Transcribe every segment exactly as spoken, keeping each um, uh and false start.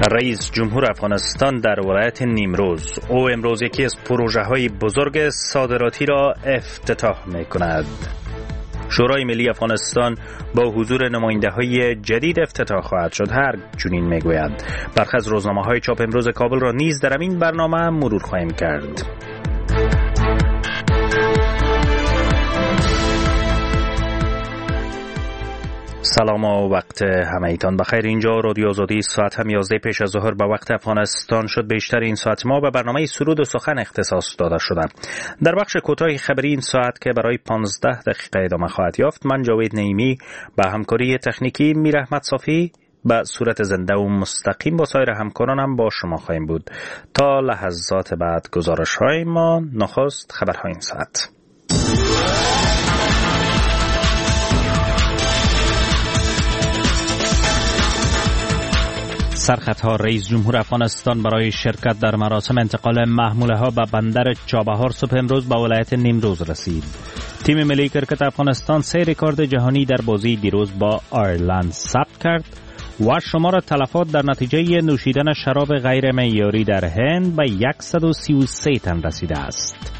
رئیس جمهور افغانستان در ولایت نیمروز او امروز یکی از پروژه‌های بزرگ صادراتی را افتتاح می‌کند. شورای ملی افغانستان با حضور نماینده‌های جدید افتتاح خواهد شد. هر چنین می‌گویند. برخی از روزنامه‌های چاپ امروز کابل را نیز در این برنامه مرور خواهیم کرد. سلام و وقت همه ایتان بخیر. اینجا رادیو آزادی، ساعت هم یازده پیش از ظهر به وقت افغانستان شد. بیشتر این ساعت ما به برنامه سرود و سخن اختصاص داده شدند. در بخش کوتاه خبری این ساعت که برای پانزده دقیقه ادامه خواهد یافت، من جاوید نعیمی به همکاری تکنیکی میر احمد صافی به صورت زنده و مستقیم با سایر همکارانم با شما خواهیم بود. تا لحظات بعد گزارش های ما، نخست خبرهای این ساعت. سرخطها رئیس جمهور افغانستان برای شرکت در مراسم انتقال محموله ها به بندر چابهار صبح امروز به ولایت نیمروز رسید. تیم ملی کرکت افغانستان سه رکورد جهانی در بازی دیروز با آیرلند ثبت کرد و شمار تلفات در نتیجه نوشیدن شراب غیر معیاری در هند به صد و سی و سه تن رسیده است.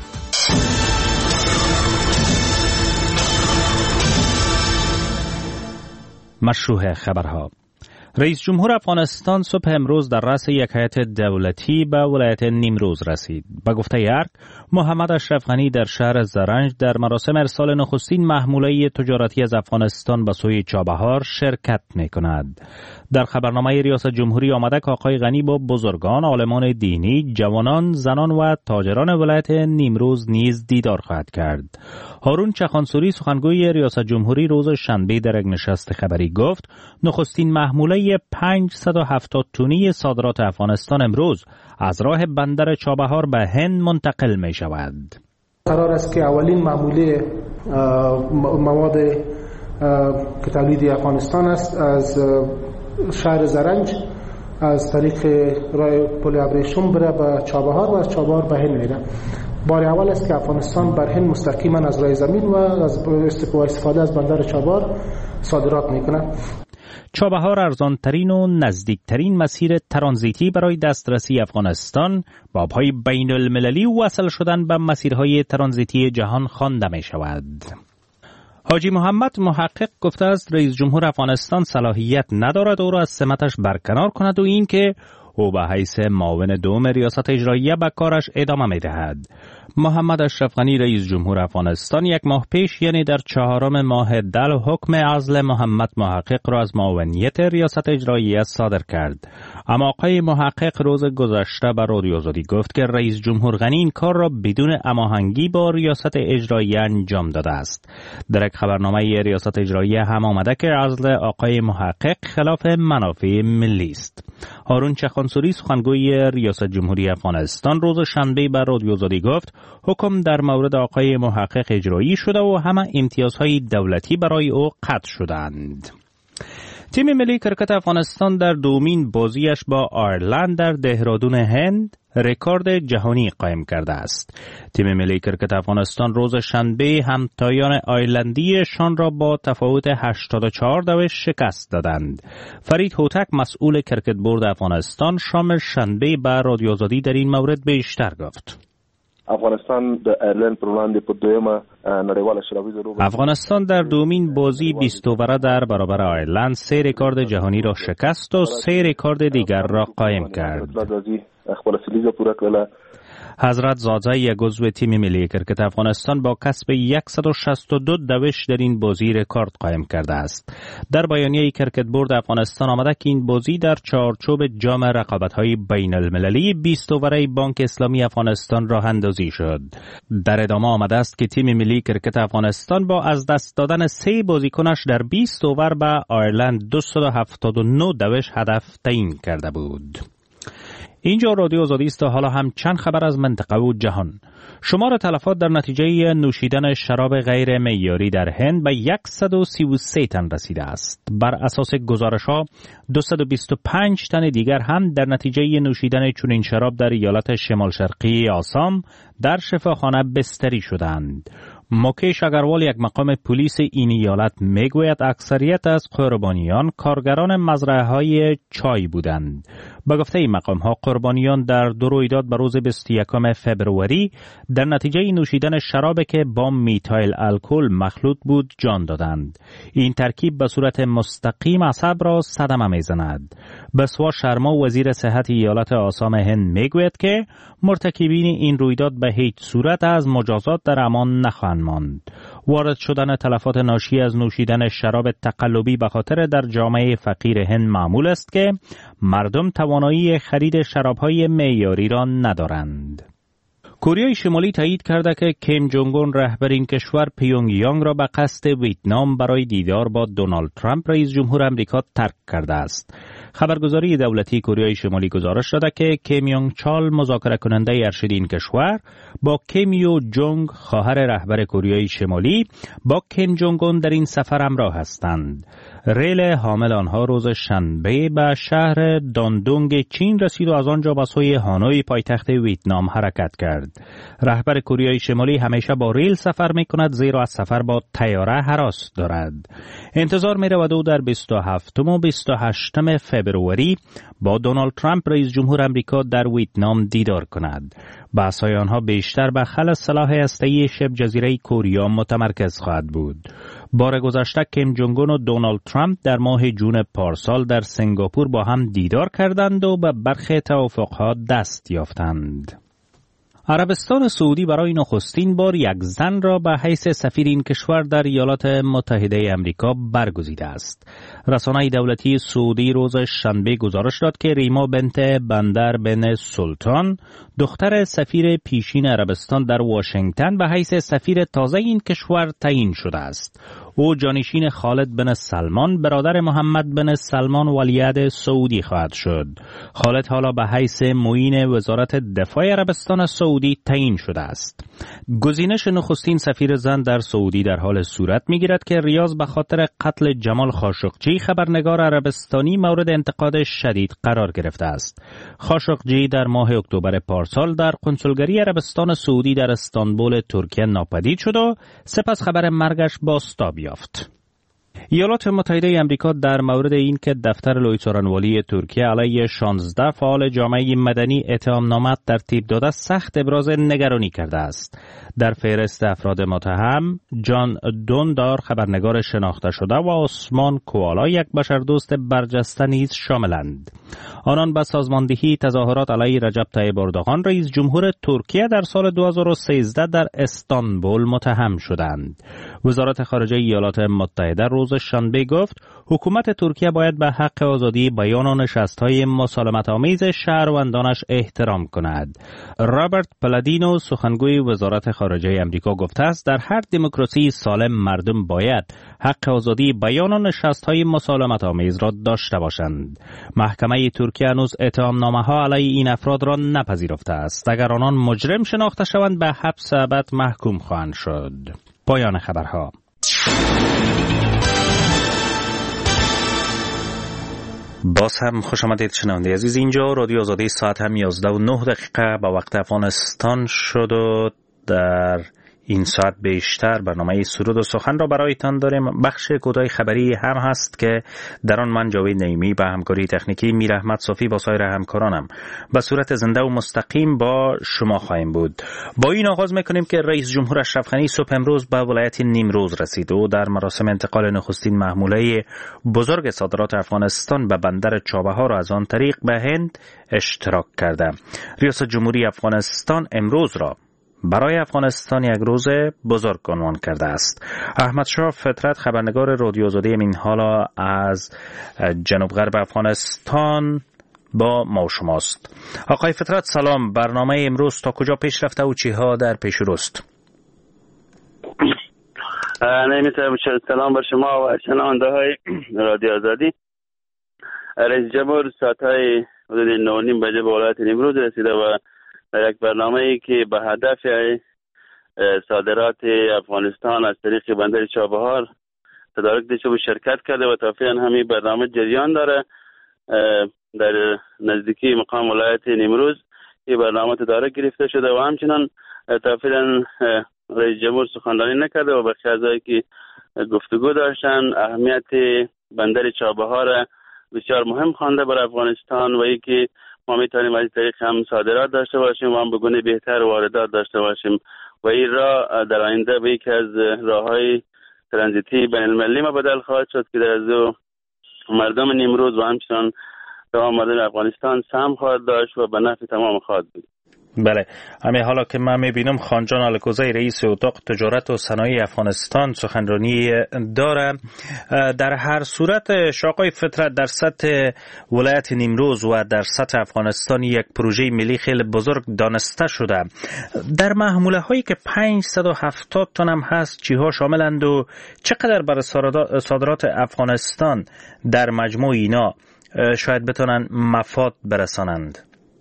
مشروع خبرها. رئیس جمهور افغانستان صبح امروز در رأس یک هیئت دولتی به ولایت نیمروز رسید. به گفته یارک، محمد اشرف غنی در شهر زرنج در مراسم ارسال نخستین محموله تجارتی از افغانستان به سوی چابهار شرکت می‌کند. در خبرنامه ریاست جمهوری آمده که آقای غنی با بزرگان، عالمان دینی، جوانان، زنان و تاجران ولایت نیمروز نیز دیدار خواهد کرد. هارون چخانسوری سخنگوی ریاست جمهوری روز شنبه در یک نشست خبری گفت نخستین محموله پانصد و هفتاد تنی صادرات افغانستان امروز از راه بندر چابهار به هند منتقل می شود. قرار است که اولین محموله مواد که تولید افغانستان است از شهر زرنج از طریق راه پل ابریشم بره به چابهار و از چابهار به هند میره. بار اول است که افغانستان بر هند مستقیما از راه زمین و از استفاده از بندر چابهار صادرات میکنه. چابهار ارزانترین و نزدیکترین مسیر ترانزیتی برای دسترسی افغانستان با آبهای بین المللی وصل شدن به مسیرهای ترانزیتی جهان خوانده می شود. حاجی محمد محقق گفته است رئیس جمهور افغانستان صلاحیت ندارد او را از سمتش برکنار کند و این که او به حیث معاون دوم ریاست اجراییه به کارش ادامه می دهد. محمد اشرف غنی رئیس جمهور افغانستان یک ماه پیش یعنی در چهارم ماه دل حکم عزل محمد محقق را از معاونیت ریاست اجراییه صادر کرد. اما آقای محقق روز گذشته به رادیو آزادی گفت که رئیس جمهور غنی این کار را بدون هماهنگی با ریاست اجراییه انجام داده است. در یک خبرنامه ریاست اجراییه هم آمده که عزل آقای محقق خلاف منافع ملی است. هارون چخانسوری سخنگوی ریاست جمهوری افغانستان روز شنبه به رادیو آزادی گفت حکم در مورد آقای محقق اجرایی شده و همه امتیازهای دولتی برای او قطع شدند. تیم ملی کرکت افغانستان در دومین بازیش با آیرلند در دهرادون هند رکورد جهانی قائم کرده است. تیم ملی کرکت افغانستان روز شنبه همتایان آیرلندیشان را با تفاوت هشتاد و چهار دوش شکست دادند. فرید هوتک مسئول کرکت بورد افغانستان شام شنبه به رادیو آزادی در این مورد بیشتر گفت. افغانستان د ایرلند پر وړاندې په دویمه نړیواله شرابیزه لوبه افغانستان در دومین بازی بیست اووره در برابر آیرلند سه رکورد جهانی را شکست و سه رکورد دیگر را قائم کرد. خپل سلیزه پوره کړله. حضرت زاده یک عضو تیم ملی کرکت افغانستان با کسب صد و شصت و دو دوش در این بازی رکورد قائم کرده است. در بیانیه کرکت بورد افغانستان آمده که این بازی در چارچوب جام رقابت‌های بین المللی بیست اوره بانک اسلامی افغانستان راه اندازی شد. در ادامه آمده است که تیم ملی کرکت افغانستان با از دست دادن سه بازیکنش در بیست اوور به آیرلند دویست و هفتاد و نه دوش هدف تعیین کرده بود. اینجا رادیو آزادی است و حالا هم چند خبر از منطقه و جهان. شمار تلفات در نتیجه نوشیدن شراب غیر معیاری در هند به صد و سی و سه تن رسیده است. بر اساس گزارش‌ها دویست و بیست و پنج تن دیگر هم در نتیجه نوشیدن چنین شراب در ایالت شمال شرقی آسام در شفاخانه بستری شدند. مکیش اگروال یک مقام پلیس این ایالت میگوید اکثریت از قربانیان کارگران مزرعه های چای بودند. به گفته این مقام ها قربانیان در دو رویداد به روز بیست و یکم فبروری در نتیجه نوشیدن شراب که با میتایل الکل مخلوط بود جان دادند. این ترکیب به صورت مستقیم عصب را صدمه میزند. بسوا شرما وزیر صحت ایالت آسام هند میگوید که مرتکبین این رویداد به هیچ صورت از مجازات در امان نخواهند ماند. وارد شدن تلفات ناشی از نوشیدن شراب تقلبی به خاطر در جامعه فقیر هند معمول است که مردم توانایی خرید شرابهای معیاری را ندارند. کره شمالی تایید کرده که کیم جونگ اون رهبر این کشور پیونگ یانگ را به قصد ویتنام برای دیدار با دونالد ترامپ رئیس جمهور آمریکا ترک کرده است. خبرگزاری دولتی کره شمالی گزارش داده که کیم یونگ چال مذاکره کننده ارشد این کشور با کیم یو جونگ خواهر رهبر کره شمالی با کیم جونگ اون در این سفر همراه هستند. ریل حامل آنها روز شنبه به شهر داندونگ چین رسید و از آنجا به سوی هانوی پایتخت ویتنام حرکت کرد. رهبر کره شمالی همیشه با ریل سفر می کند زیرا از سفر با طیاره هراس دارد. انتظار می رود او در بیست و هفتم و بیست و هشتم فبروری با دونالد ترامپ رئیس جمهور آمریکا در ویتنام دیدار کند. بحث‌های آنها بیشتر به خلع سلاح هسته‌ای شبه جزیره کره متمرکز خواهد بود. بار گذشته کیم جونگ اون و دونالد ترامپ در ماه جون پارسال در سنگاپور با هم دیدار کردند و به برخی توافق‌ها دست یافتند. عربستان سعودی برای نخستین بار یک زن را به حیث سفیر این کشور در ایالات متحده آمریکا برگزیده است. رسانه دولتی سعودی روز شنبه گزارش داد که ریما بنت بندر بن سلطان دختر سفیر پیشین عربستان در واشنگتن به حیث سفیر تازه این کشور تعیین شده است. او جانشین خالد بن سلمان برادر محمد بن سلمان ولیعهد سعودی خواهد شد. خالد حالا به حیث معین وزارت دفاع عربستان سعودی تعیین شده است. گزینش نخستین سفیر زن در سعودی در حال صورت می‌گیرد که ریاض به خاطر قتل جمال خاشقجی خبرنگار عربستانی مورد انتقاد شدید قرار گرفته است. خاشقجی در ماه اکتبر پارسال در کنسولگری عربستان سعودی در استانبول ترکیه ناپدید شد و سپس خبر مرگش بازتاب یافت. ایالات متحده آمریکا در مورد این که دفتر لوی سورانوالی ترکیه علیه شانزده فعال جامعه مدنی اتهامنامه ترتیب داده سخت ابراز نگرانی کرده است. در فهرست افراد متهم جان دوندار خبرنگار شناخته شده و عثمان کوالا یک بشردوست برجسته نیز شاملند. آنان به سازماندهی تظاهرات علیه رجب طیب اردوغان رئیس جمهور ترکیه در سال دو هزار و سیزده در استانبول متهم شدند. وزارت خارجه ایالات متحده روز شنبه گفت حکومت ترکیه باید به حق آزادی بیان و نشست‌های مسالمت آمیز شهروندانش احترام کند. رابرت پلادینو سخنگوی وزارت خارجه آمریکا گفته است در هر دموکراسی سالم مردم باید حق آزادی بیان و نشست‌های مسالمت آمیز را داشته باشند. محکمه ترکیه هنوز اتهامنامه‌ها علیه این افراد را نپذیرفته است. اگر آنان مجرم شناخته شوند به حبس ابد محکوم خواهند شد. پایان خبرها. باز هم خوش آمدید شنونده عزیز. اینجا رادیو آزادی ساعت هم یازده و نه دقیقه به وقت افغانستان شد و در این ساعت بیشتر برنامه سرود و سخن را برایتان داریم. بخش کوتاه خبری هم هست که در آن من جاوید نعیمی به همکاری تکنیکی میر احمد صافی با سایر همکارانم به صورت زنده و مستقیم با شما خواهیم بود. با این آغاز میکنیم که رئیس جمهور اشرف غنی صبح امروز به ولایت نیمروز رسید و در مراسم انتقال نخستین محموله بزرگ صادرات افغانستان به بندر چابهار از آن طریق به هند اشتراک کرده. ریاست جمهوری افغانستان امروز را برای افغانستان یک روز بزرگ عنوان کرده است. احمد شاه فطرت خبرنگار رادیو آزادی این حالا از جنوب غرب افغانستان با ما شماست. آقای فطرت سلام، برنامه امروز تا کجا پیش رفته و چی ها در پیش روست؟ نمیتونم سلام بر شما و شنونده های رادیو آزادی. رئیس جمهور ساعت های حدود نه و نیم بجه به ولایت نیمروز رسیده و در یک برنامه‌ای که به هدف صادرات افغانستان از طریق بندر چابهار تدارک داشته و شرکت کرده و تا فعلا همین برنامه جریان داره. در نزدیکی مقام ولایت نیمروز این برنامه تدارک گرفته شده و همچنان تا فعلا رئیس جمهور سخنرانی نکرده و بخی اعضایی که گفتگو داشتن اهمیت بندر چابهار بسیار مهم خوانده برای افغانستان و یکی ما میتونیم از طریق هم صادرات داشته باشیم و هم به گونه بهتر واردات داشته باشیم و این راه در آینده به یکی از راههای ترانزیتی بین المللی ما بدل خواهد شد که در از مردم نیمروز و همچنان تمام مردم افغانستان سهم خواهد داشت و به نفع تمام خواهد بود. بله، همین حالا که من میبینم خانجان الکوزی رئیس اتاق تجارت و صنایع افغانستان سخنرانی داره. در هر صورت شاقای فطرت در سطح ولایت نیمروز و در سطح افغانستان یک پروژه ملی خیلی بزرگ دانسته شده. در محموله هایی که پانصد و هفتاد تن هم هست چیها شاملند و چقدر برای صادرات افغانستان در مجموع اینا شاید بتونن مفاد برسانند؟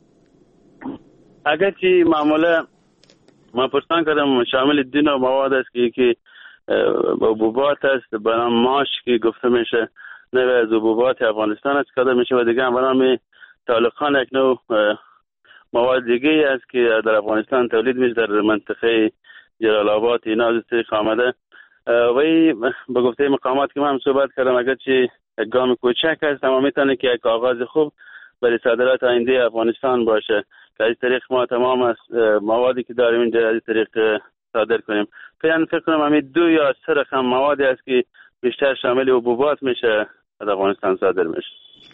اگرچه معموله ما پرسان کردم شامل دو نوع مواد است که یکی حبوبات است به نام ماش که گفته میشه نوع از حبوبات افغانستان است کاده میشه و دیگه هم به نام طالقان یک نوع مواد دیگه است که در افغانستان تولید میشه در منطقه جلال آباد اینا از طریق آمده و به گفته مقامات که من هم صحبت کردم اگرچه یک گام کوچک است اما میتونه که یک آغاز خوب برای صادرات آینده افغانستان باشه که از طریق ما تمام از موادی که داریم اینجا از طریق صادر کنیم. فعلا فکر کنم همین دو یا سه رقم موادی است که بیشتر شامل حبوبات میشه از افغانستان صادر میشه.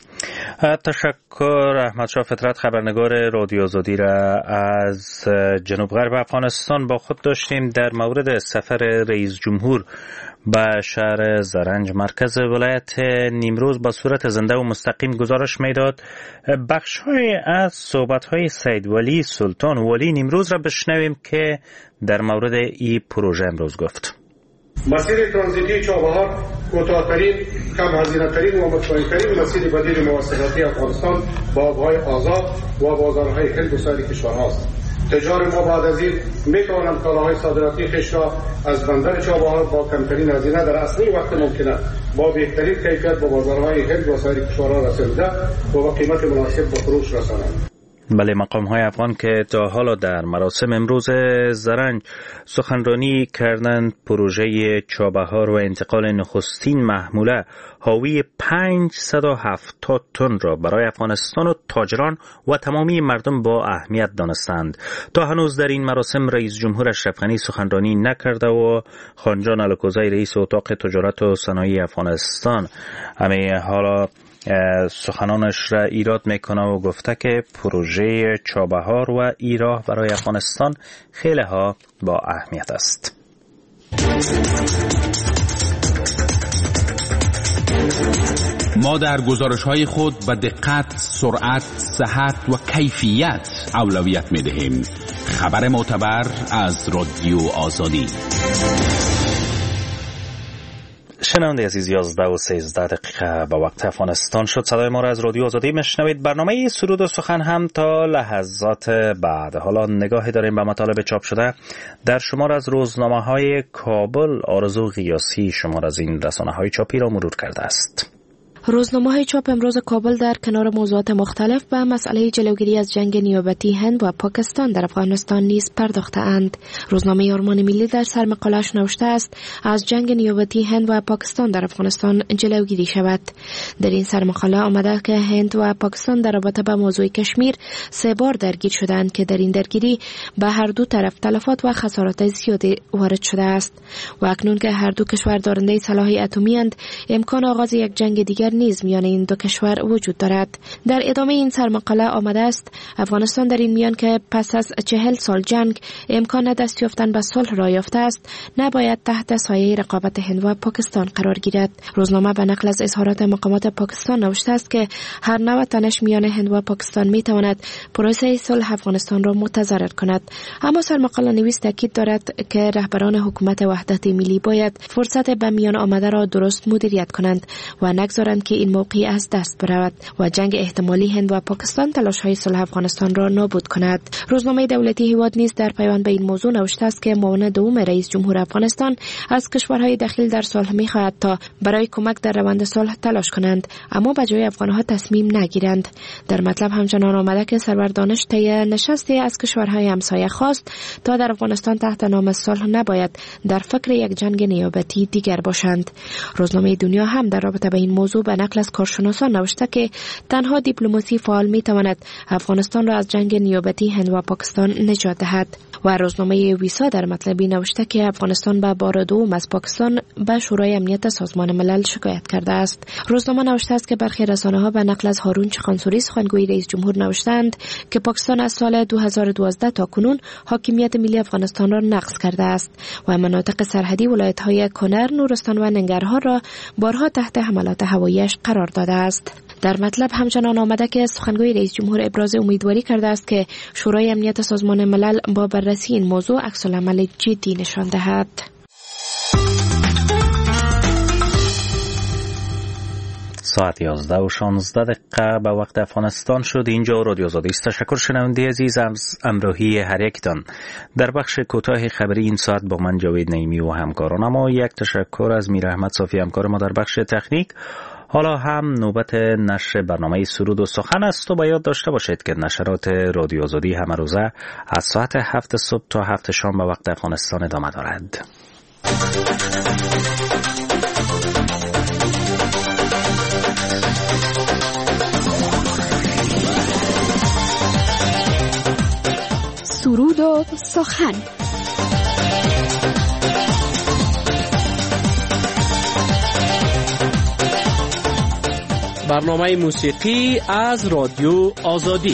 تشکر. احمد شاه فطرت خبرنگار رادیو آزادی را از جنوب غرب افغانستان با خود داشتیم. در مورد سفر رئیس جمهور به شهر زرنج مرکز ولایت نیمروز با صورت زنده و مستقیم گزارش میداد. بخش‌های از صحبت‌های سید ولی سلطان ولی نیمروز را بشنویم که در مورد این پروژه امروز گفت. مسیر ترانزیتی چابهار کوتاه‌ترین، کم هزینه‌ترین و مطمئن‌ترین مسیر بدیل مواصلاتی افغانستان با آب‌های آزاد و بازارهای هند و سایر کشورهاست. تجار ما بعد از این می‌توانند کالاهای صادراتی خویش را از بندر چابهار با کمترین هزینه در اسرع وقت ممکنه با بهترین کیفیت به بازارهای هند و سایر کشورها رسانده و با قیمت مناسب به فروش رسانند. بله، مقام های افغان که تا حالا در مراسم امروز زرنج سخنرانی کردند پروژه چابهار و انتقال نخستین محموله حاوی پانصد و هفتاد تن را برای افغانستان و تاجران و تمامی مردم با اهمیت دانستند. تا هنوز در این مراسم رئیس جمهور اشرف غنی سخنرانی نکرده و خانجان الکوزی رئیس اتاق تجارت و صنایع افغانستان همه حالا سخنانش را ایراد میکنه و گفته که پروژه چابهار و این راه برای افغانستان خیلی ها با اهمیت است. ما در گزارش‌های خود به دقت، سرعت، صحت و کیفیت اولویت می‌دهیم. خبر معتبر از رادیو آزادی. شنونده عزیز، یازده و سیزده دقیقه به وقت افغانستان شد. صدای ما را از رادیو آزادی میشنوید. برنامه سرود و سخن هم تا لحظات بعد. حالا نگاهی داریم به مطالب چاپ شده در شمار از روزنامه های کابل. آرزو غیاسی شمار از این رسانه های چاپی را مرور کرده است. روزنامه‌های چاپ امروز کابل در کنار موضوعات مختلف به مسئله جلوگیری از جنگ نیابتی هند و پاکستان در افغانستان نیز پرداخته‌اند. روزنامه آرمان ملی در سرمقاله‌اش نوشته است از جنگ نیابتی هند و پاکستان در افغانستان جلوگیری شود. در این سرمقاله آمده که هند و پاکستان در رابطه با موضوع کشمیر سه بار درگیر شدند که در این درگیری به هر دو طرف تلفات و خسارات زیادی وارد شده است و اکنون که هر دو کشور دارنده سلاح اتمی اند امکان آغاز یک جنگ دیگر نیز میان این دو کشور وجود دارد. در ادامه این سرمقاله آمده است افغانستان در این میان که پس از چهل سال جنگ امکان دست یافتن به صلح را یافته است نباید تحت سایه رقابت هند و پاکستان قرار گیرد. روزنامه به نقل از اظهارات مقامات پاکستان نوشته است که هر نوع تنش میان هند و پاکستان میتواند پروسه صلح افغانستان را متضرر کند. اما سرمقاله نویس تاکید دارد که رهبران حکومت وحدت ملی باید فرصت به میان آمده را درست مدیریت کنند و نگذارند دارند که این موقعی از دست برود و جنگ احتمالی هند و پاکستان تلاش‌های صلح افغانستان را نابود کند. روزنامه دولتی هیواد نیز در پیوند به این موضوع نوشته است که معاون دوم رئیس جمهور افغانستان از کشورهای دخیل در صلح می‌خواهد تا برای کمک در روند صلح تلاش کنند، اما به جای افغان‌ها تصمیم نگیرند. در مطلب همچنان آمده که سرور دانش طی نشستی از کشورهای همسایه خواست تا در افغانستان تحت نام صلح نباید در فکر یک جنگ نیابتی دیگر باشند. روزنامه دنیا هم در رابطه به این موضوع به نقل از کارشناسان نوشته که تنها دیپلماسی فعال می‌تواند افغانستان را از جنگ نیابتی هند و پاکستان نجات دهد. و روزنامه ویسا در مطلبی نوشته که افغانستان به بار دوم از پاکستان به شورای امنیت سازمان ملل شکایت کرده است. روزنامه نوشته است که برخی رسانه‌ها به نقل از هارون چخانسوری سخنگوی رئیس جمهور نوشتند که پاکستان از سال دو هزار و دوازده تا کنون حاکمیت ملی افغانستان را نقض کرده است و مناطق سرحدی ولایت‌های کنر، نورستان و ننگرهار را بارها تحت حملات هوایی‌اش قرار داده است. در مطلب همچنان آمده که سخنگوی رئیس جمهور ابراز امیدواری کرده است که شورای امنیت سازمان ملل با بررسی این موضوع عکس‌العمل جدی نشان دهد. ساعت یازده و شانزده دقیقه به وقت افغانستان شد. اینجا رادیو آزادی است. تشکر شنونده عزیز از همراهی هر یکتان. در بخش کوتاه خبری این ساعت با من جاوید نعیمی و همکاران، اما یک تشکر از میر احمد صافی همکار ما در بخش تکنیک. حالا هم نوبت نشر برنامه سرود و سخن است و باید داشته باشید که نشرات رادیو آزادی همه روزه از ساعت هفت صبح تا هفت شام به وقت افغانستان ادامه دارد. سرود و سخن. برنامه موسیقی از رادیو آزادی.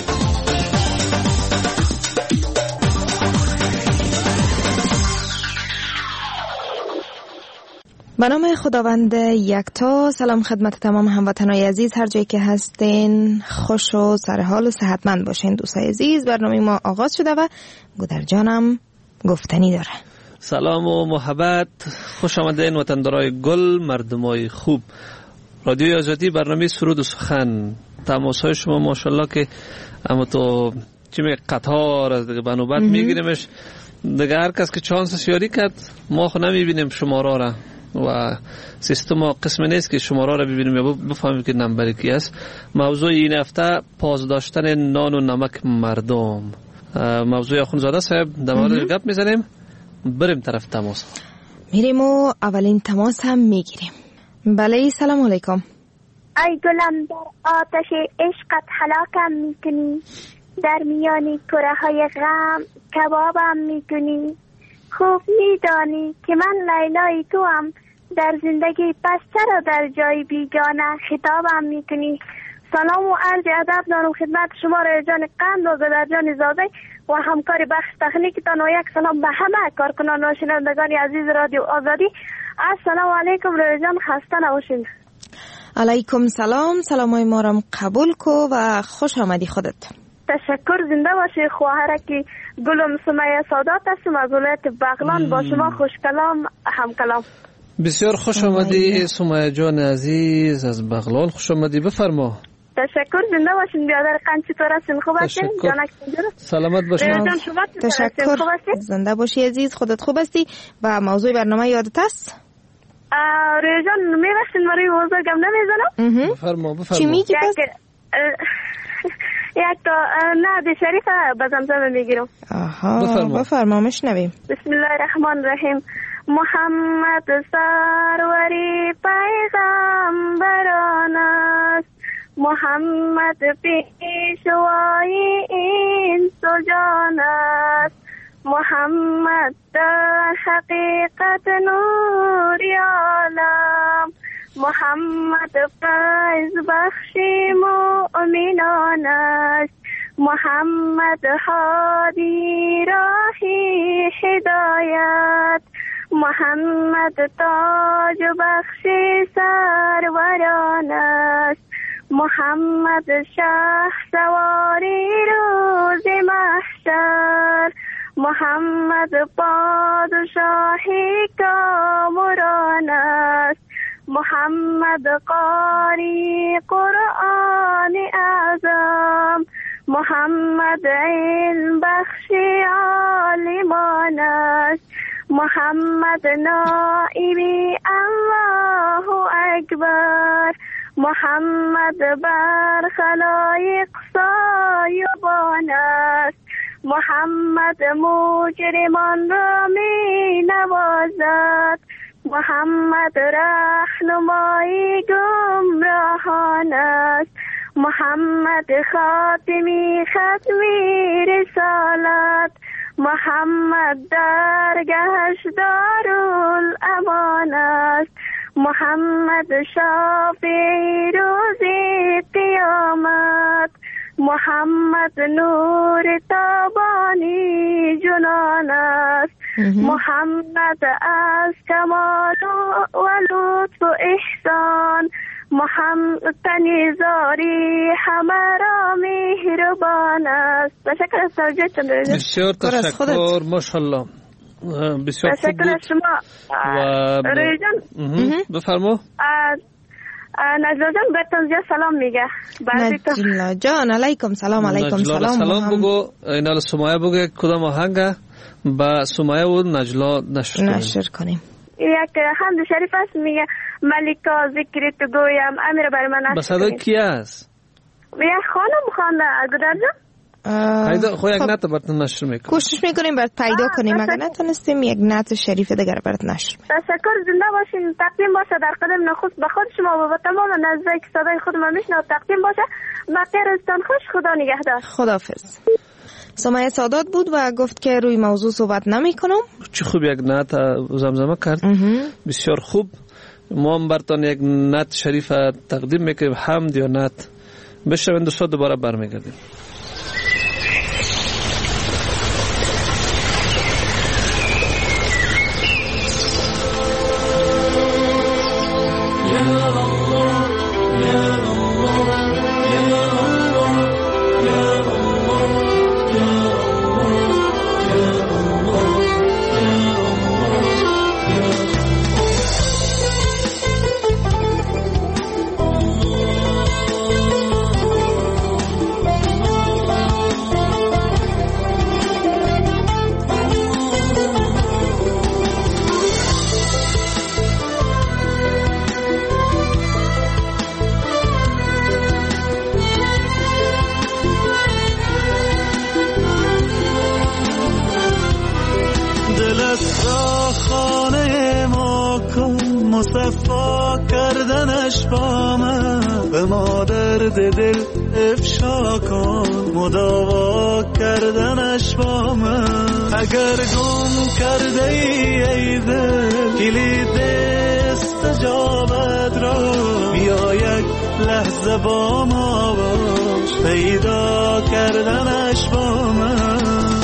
به نام خداوند یکتا. سلام خدمت تمام هموطنان عزیز، هر جایی که هستین خوش و سرحال و صحتمند باشین. دوستای عزیز، برنامه ما آغاز شده و گودر جانم گفتنی داره. سلام و محبت، خوش آمدین وطندارای گل، مردمای خوب. رادیو آزادی، برنامه سرود و سخن. تماس های شما ماشاءالله که اما تو چی می قطار از دیگه بنوبت میگیریمش دیگه. هر کس که چانس یاری کرد، ما خو نمیبینیم شماره را و سیستم قسم نیست که شماره را ببینیم یا بفهمیم که نمبر کی است. موضوع این هفته پاسداشتن نان و نمک مردم. موضوع اخونزاده صاحب در مورد گپ میزنیم. بریم طرف تماس. میریم و اولین تماس هم میگیریم. بله، سلام علیکم. ای گلم، در آتش عشقت هلاکم میکنی، در میانی کره های غم کبابم میکنی. خوب میدانی که من لیلای تو هم، در زندگی پس چرا در جای بیگانه خطابم میکنی. سلام و عرض ادب دارم خدمت شما رایجان قند و گدرجان زاده و همکار بخش تکنیکتان و یک سلام به همه کارکنان و شنوندگان عزیز رادیو آزادی. السلام علیکم رایجان، خسته نباشین. علیکم سلام. سلامای ما را قبول کو و خوش آمدی خودت. تشکر، زنده باشی. خواهرکی گلم سمیه سادات هستم از ولایت بغلان. با شما خوش کلام هم کلام. بسیار خوش آمدی سمیه جان عزیز از بغلان، خوش آمدی. بفرما. تشکر، زنده باشین. بیادر قند چطور هستین؟ خوب هستین؟ جانک سلامت باشین. تشکر، زنده باشی عزیز. خودت خوب هستی؟ و موضوع برنامه یادت است؟ ریجان میبخشین برای موضوع گم نمیزنم؟ بفرما بفرما. چی میگی پس؟ یک تا نعت شریف به زمزمه میگیرم. آها بفرما بفرما مشنویم. بسم الله الرحمن الرحیم. محمد سروری پیغمبران است، محمد پیشوای این سجان است، محمد در حقیقت نوری عالم، محمد فیض بخشی مؤمنان است، محمد هادی راهی هدایت، محمد تاج بخشی سروران است، محمد شه سواری روز محشر، محمد پادشاهی کامران است، محمد قاری قرآن اعظم، محمد علم بخشی عالمان است، محمد نائبی الله اکبر، محمد بر خلایق سایبان است، محمد مجرمان را می نوازد، محمد رهنمای گمراهان است، محمد خاتمی ختمی رسالت، محمد درگهش دارالامان است، محمد شافعی روز قیامت، محمد نور تابانی جنان است، محمد از کمال و لطف و احسان، محمد تنیزاری همه را مهربان است. تشکر از توجهتون. بسیار تشکر، ماشاءالله، بسیار خوب بود. شما و بفرما. نجلا جان برتون زیاد سلام میگه. نجلا جان علیکم سلام. علیکم سلام. سلام بگو. اینا سمایه بگو کدام آهنگ با سمایه و نجلا نشر کنیم. نشر کنیم. یک حمد شریف است میگه ملکا ذکر تو گویم امیر بر من نشر. با صدای کی است؟ یک خانم خونده گودر جان. پیدا خو یک نت براتون نشر میکنیم. کوشش میکنیم برات پیدا کنیم. اگه نتونستیم یک نت شریف دیگر برات نشر. تشکر، زنده باشین. تقدیم باشه در قدم نخست به خود شما و به تمام نزدیک صدای خود ما میشنه. تقدیم باشه. بقیه روزتان خوش. خدا نگهدار. خداحافظ. سمایه سادات بود و گفت که روی موضوع صحبت نمی کنم. چه خوب یک نت زمزمه کرد. بسیار خوب. ما هم براتون یک نت شریف تقدیم میکنیم. حمد یا نت بشنوید دوستا دوباره برمیگردیم. مصفا کردنش با من به ما درد دل افشا کن، مداوا کردنش با من. اگر گم کرده ای ای دل کلید استجابت را، بیا یک لحظه با ما باش پیدا کردنش با من.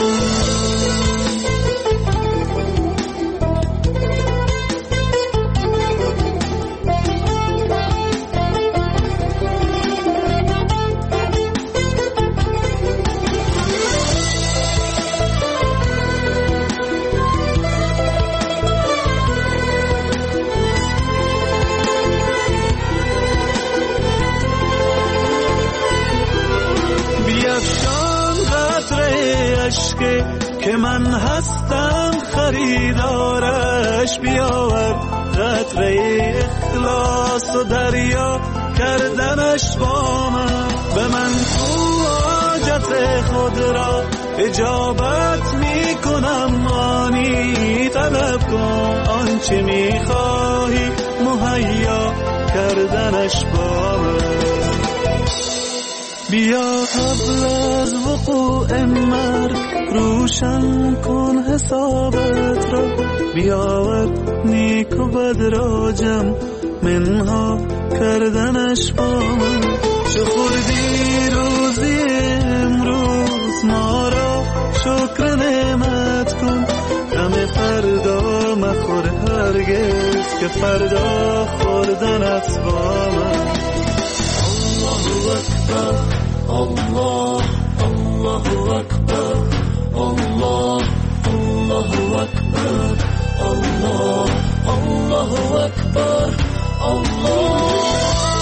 که من هستم خریدارش، بیاور قطره اخلاص و دریا کردنش با من. به من تو حاجت خود را اجابت می کنم، آنی طلب کن آنچه می خواهی مهیا کردنش با من. بیا قبل از وقوع مرگ روشن کن حسابت را، بیاور نیک و بد را جمع منها کردنش با من. چه خوردی روزی امروز ما را شکر نعمت کن، غم فردا مخور هرگز که فردا خوردنت با من. الله اکبر الله الله اکبر الله الله اکبر الله الله اکبر الله.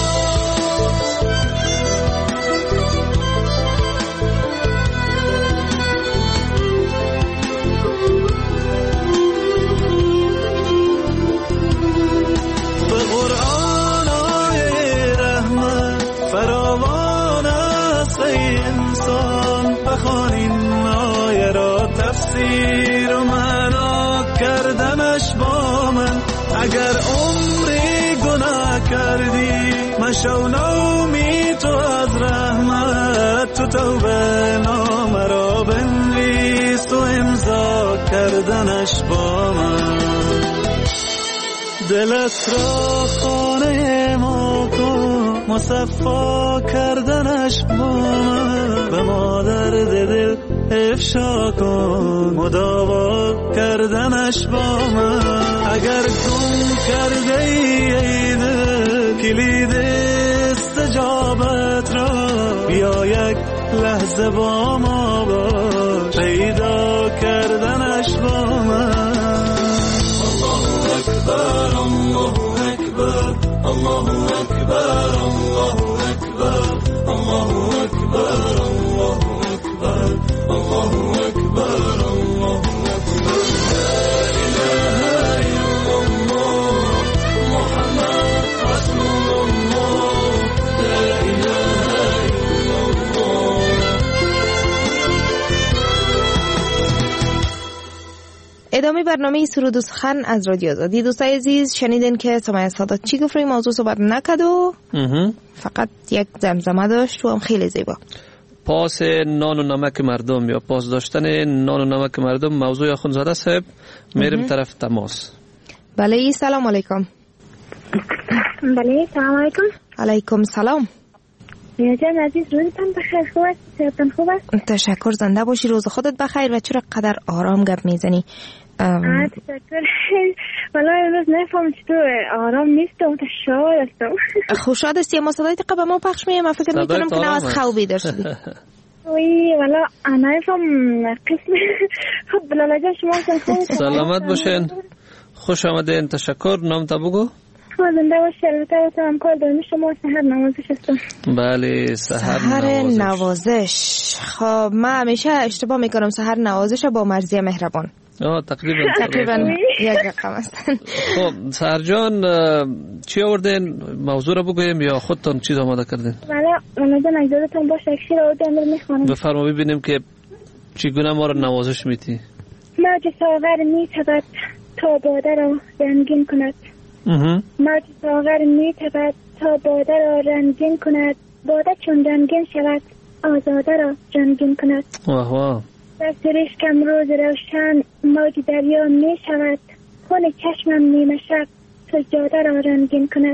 به قرآن آیه رحمت فراوان است ای انسان، بخوان این آیه را تفسیر و معنا کردنش با من. اگر عمری گناه کردی مشو نومی تو از رحمت، تو توبه نامه را بنویس تو امضا کردنش با من. دلت را خانه ما کن مصفا کردنش با من، به ما درد دل افشا کن مداوا کردنش با من. اگر گم کرده ای ای دل کلید استجابت را، بیا یک لحظه با ما باش پیدا کردنش با من. الله اکبر الله اکبر الله اکبر الله اکبر الله اکبر الله اکبر الله اکبر الله اکبر. لا اله الا الله محمد رسول الله. لا اله الا الله. ادامه برنامه سرود و سخن از رادیو آزادی. دوستای عزیز شنیدین که سمیه سادات چی گفت روی موضوع صحبت نکرد و فقط یک زمزمه داشت و هم خیلی زیبا. پاس نان و نمک مردم یا پاس داشتن نان و نمک مردم. موضوع اخوندزاده صاحب میریم طرف تماس. بله سلام علیکم. بله سلام علیکم. علیکم سلام. جان عزیز روزتان بخیر، خوب است؟ صحتتان خوب است؟ تشکر، زنده باشی، روز خودت بخیر. و چرا قدر آرام گپ میزنی؟ ام... تشکر. والله امروز نفهم چطور آرام نیستم، شاد هستم. خوشحال هستی؟ اما صدای قبل ما پخش میه، من فکر میکنم که از خواب بیدار شدی. وی والله انا نفهم قسم. خب بلاله جان شما خوب سلامت باشین، خوش آمدین. تشکر. نام تا بگو. زنده باشی. البته هم کار دارم شما سحر نوازش هستم. بله سحر, سحر نوازش. نوازش خب من همیشه اشتباه میکنم سحر نوازش با مرضیه مهربان. آه تقریبا تقریبا یک رقم هستن. خب سحر جان چی آوردین؟ موضوع رو بگویم یا خودتون چیز آماده کردین؟ بله من جان اجازهتون باشه یک شعر آوردم میخوانم. بفرما ببینیم که چگونه ما رو نوازش میتی. موج ساغر میتپد تا باده را رنگین کند. موج ساغر میتپد تا باده را رنگین کند. باده چون رنگین شود آزاده را رنگین کند. واه واه. در سرشکم روز روشن موج دریا می شود. خون چشمم نیمه شب سجاده را رنگین کند.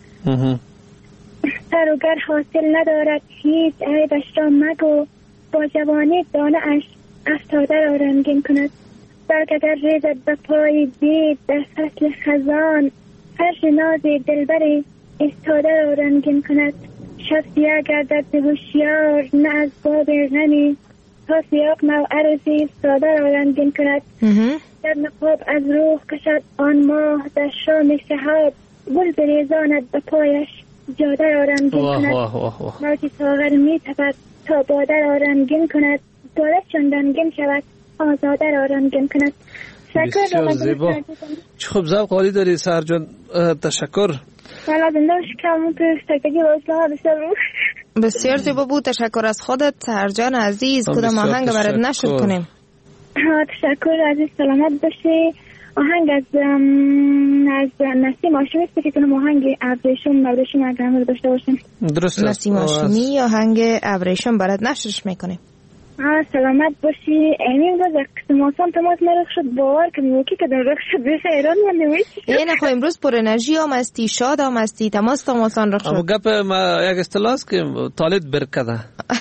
سر و گر حاصل ندارد هیچ عیبش را مگو. با جوانی دانه اش افتاده را رنگین کند. برگ اگر ریزد به پای دید در فصل خزان. فرش ناز دلبری استاده را رنگین کند. شب سیاه گردد به هوشیار نه از باب غمی. تا سیاق نو عرضی ساده را رنگین کند. در نقاب از روح کشد آن ماه در شام شهاب. گل بریزاند به پایش جاده را رنگین کند. موج ساغر می تپد تا باده را رنگین کند. باده چون رنگین شود آزاده را رنگین کند. بسیار زیبا. چه خوب ذوق عالی داری سحر جان. تشکر. والا زنده باشی که همون پرستگی باشی بسیار بسیار زیبا بود. تشکر از خودت سحر جان عزیز. کدام آهنگ برات نشر کنیم؟ تشکر عزیز، سلامت باشی. آهنگ از از نسیم هاشمی است که کنم آهنگ ابریشم ابریشم اگر داشته باشیم. درست. نسیم هاشمی آهنگ ابریشم برات نشرش میکنیم. آه سلامت باشی. این روز قسم آسان تماس مرخ شد باور که موکی که در رخ شد بیش ایران من نمیشی. این خو امروز پر انرژی هم استی، شاد هم استی، تماس تماسان رخ شد. اما گپ ما یک اصطلاح است که طالب برکده.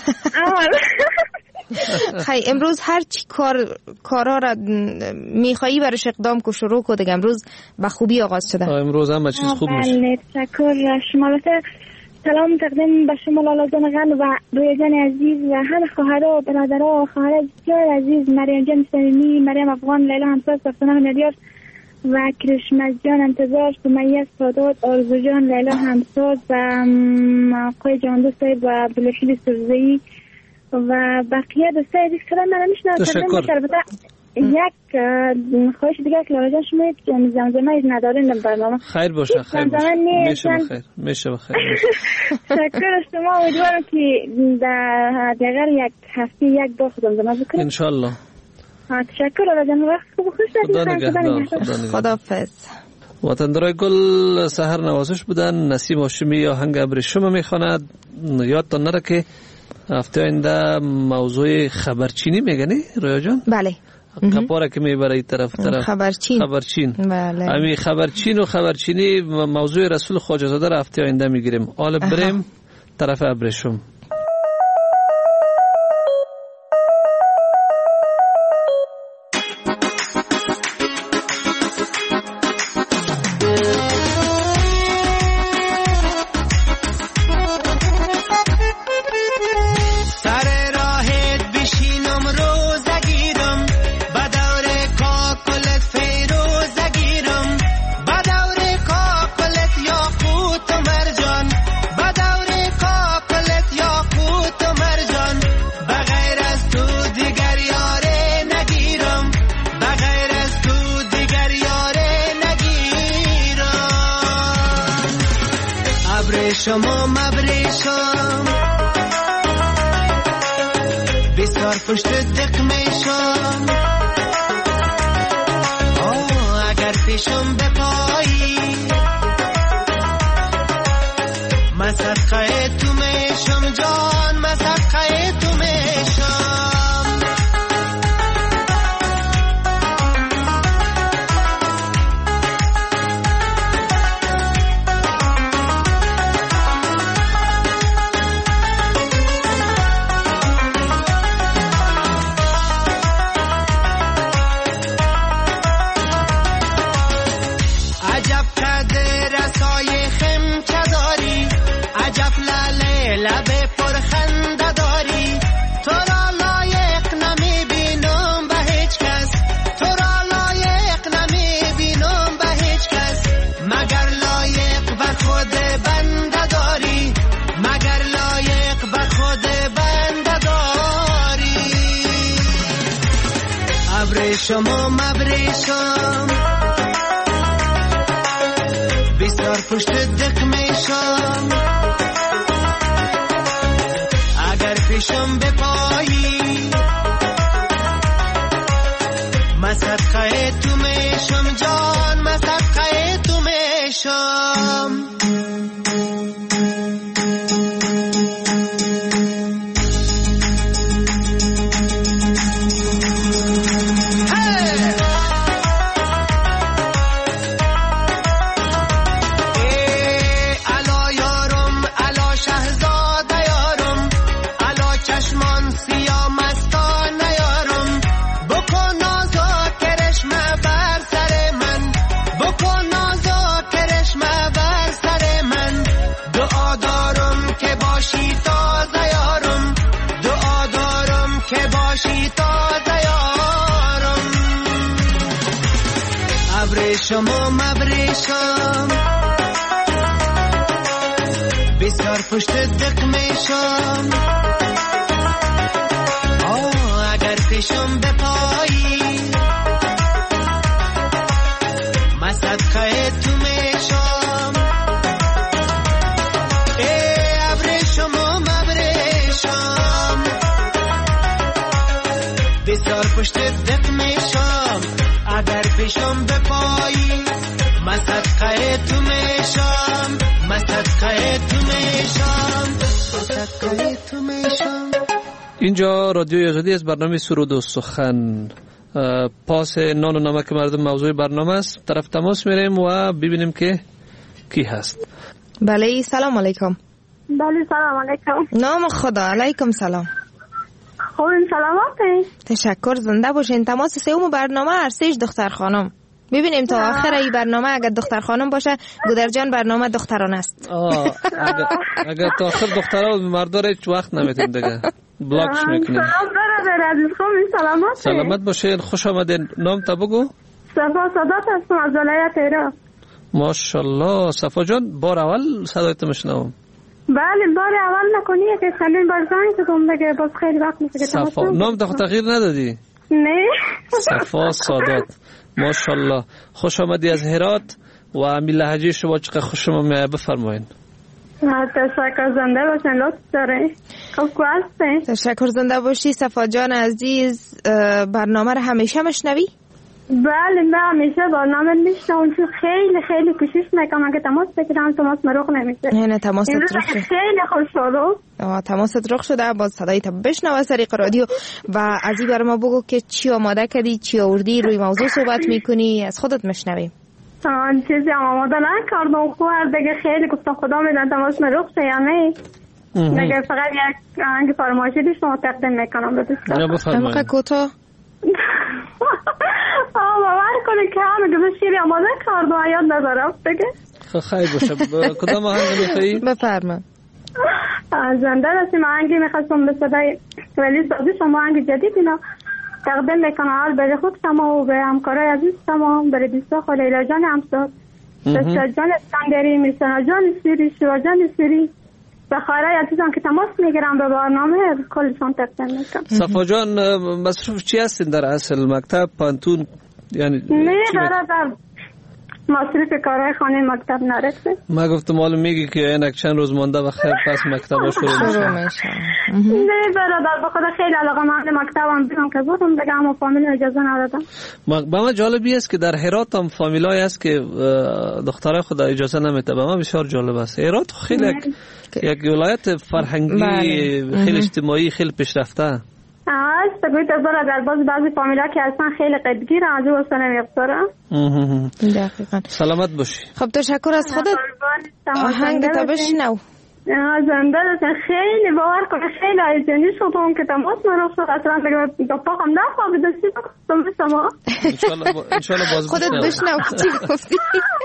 خی امروز هر چی کار کارا را میخوایی برش اقدام کو شروع کو دیگه. امروز به خوبی آغاز شده. امروز همه چیز خوب میشه. بله تشکر. شما سلام تقدیم به شما لالا جان غن و رویا جان عزیز و همه خواهرها و برادرها و خواهرای بسیار عزیز، مریم جان صمیمی، مریم افغان، لیلا همساز، سفتنه ندیار و کرشمز جان انتظار، سمیه سادات، آرزو جان، لیلا همساز و آقای جاندوست و عبدالرشید سرزه‌ای و بقیه دوستای دیگه که من نمیشناسم. یک خواهش دیگه که لارا جان شما زمزمه ندارین برنامه. خیر باشه، خیر باشه. میشه بخیر. میشه بخیر. تشکر از شما. امیدوارم که در دیگر یک هفته یک بار زمزمه بکنید ان شاء الله. تشکر لارا جان، وقت خوب خوش خدا نگهدار. خداحافظ. وطندرای گل سحر نوازش بودن. نسیم هاشمی آهنگ ابریشم میخواند. یادتان نره که هفته آینده موضوع خبرچینی میگنی رویا جان؟ بله. کپاره که میبره این طرف طرف خبرچین. خبرچین. بله. امی خبرچین و خبرچینی موضوع رسول خواجه زاده را هفته آینده میگیریم. حالا بریم طرف ابریشم. شما مبریشم بسیار پشت دق میشم اگر پیشم بپایی من صدقه تو میشم جان، من صدقه تو میشم. شما مبریشم بسیار پشت دق میشم اگر پیشم بپایی من صدقه تو میشم جان، من صدقه تو میشم. شما مبریشم بسیار پشت دق میشم اگر پیشم بپایی من صدقه تو میشم. ای ابر شما مبریشم بسیار پشت دق میشم اگر پیشم بپایی من صدقه تو میشم، من صدقه تو میشم، صدقه تو میشم. اینجا رادیوی آزادی از برنامه سرود و سخن. پاس نان و نمک مردم موضوع برنامه است. طرف تماس میریم و ببینیم که کی هست. بله سلام علیکم. بله سلام علیکم. نام خدا. علیکم سلام. خوبین سلامت؟ تشکر، زنده باشین. تماس سوم برنامه ارسیج دختر خانم. ببینیم تا آخر این برنامه اگر دختر خانم باشه گودرجان برنامه دختران است. آه اگر, اگر تا آخر دخترها مردار هیچ وقت نمیتیم دیگه بلاکش میکنیم. سلام برادر عزیز، خوبین سلامت؟ سلامت باشین، خوش آمدین. نام تا بگو. صفا سادات هستم از ولایت هرات. ماشاءالله. صفا جان بار اول صدایت میشنوم. بله بار اول نکنی که خلین بار زنگ زدم دیگه باز خیلی وقت میشه که صفا نام تو تغییر ندادی؟ نه. صفا سادات. ماشاءالله. خوش آمدی از هرات و امی لهجه شما چقدر خوش ما بفرمایید. تشکر زنده باشین لطف داره. خوب هستین. تشکر زنده باشی صفا جان عزیز. برنامه رو همیشه مشنوی؟ بله من همیشه برنامه میشنوم چون خیلی خیلی کوشش میکنم که تماس بگیرم تماس مروق نمیشه. نه تماست رخ شد. خیلی خوشحالم. آه تماست رخ شده. باز صدای تو بشنو از طریق رادیو و از این برام بگو که چی آماده کردی چی آوردی روی موضوع صحبت میکنی از خودت مشنویم. آن چیزی هم آماده نکردم خواهر دیگه خیلی گفتم خدا میدن تماس مروق شه یا نه. دیگه فقط یک آهنگ فرمایشی شما تقدیم میکنم به دوستان. بفرمایید. کوتاه. آه باور کنی که همه که شیری آماده کردم یاد ندارم دیگه. خیلی باشه. کدام آهنگ میخوایی؟ بفرما. زنده رسیم آهنگی میخواستم به صدای ولی سازی شما آهنگ جدید اینا تقدیم میکنم برای خود شما و به همکارای عزیز شما برای دوستا خود لیلا جان همساد دستا جان اسکندری میسنا جان سیری شوا جان سیری و خواهرای عزیزم که تماس میگیرم به برنامه کلشان تقدیم میکنم. صفا جان مصروف چی هستین در اصل؟ مکتب پانتون یعنی نه برادر مصروف کارهای خانه مکتب نرسه. ما گفتم معلوم میگی که اینک چند روز مانده و خیر پس مکتب شروع میشه. نه برادر به خدا خیلی علاقه من مکتبم بیرون که بودم دیگه اما فامیل اجازه ندادم. با ما جالبی است که در هرات هم فامیلای است که دخترای خود اجازه نمیده. با ما بسیار جالب است. هرات خیلی یک ولایت فرهنگی خیلی اجتماعی خیلی پیشرفته. است بگوید از برادر باز بعضی فامیلا که اصلا خیلی قدگیرن از او اصلا نمیقدرن. دقیقا. سلامت باشی. خب تشکر از خودت. آهنگ تا بشنو. زنده داشتن خیلی باور کنه خیلی عیزنی شدم که تماس مرا شد اصلا دیگه دپاقم نخواه دستی بکنم به شما. انشالله باز خودت بشنو که چی گفتی.